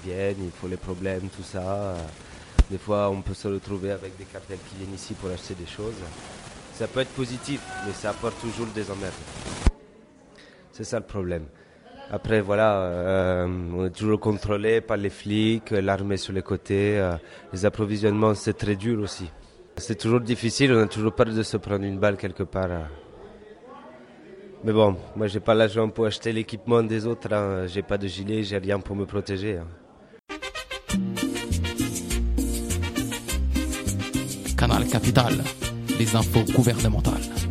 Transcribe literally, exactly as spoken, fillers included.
viennent, il faut les problèmes, tout ça. Des fois, on peut se retrouver avec des cartels qui viennent ici pour acheter des choses. Ça peut être positif, mais ça apporte toujours des emmerdes. C'est ça le problème. Après, voilà, euh, on est toujours contrôlé par les flics, l'armée sur les côtés. Euh, les approvisionnements, c'est très dur aussi. C'est toujours difficile, on a toujours peur de se prendre une balle quelque part. Euh. Mais bon, moi, j'ai pas l'argent pour acheter l'équipement des autres. Hein. J'ai pas de gilet, j'ai rien pour me protéger. Hein. Canal Capital, les infos gouvernementales.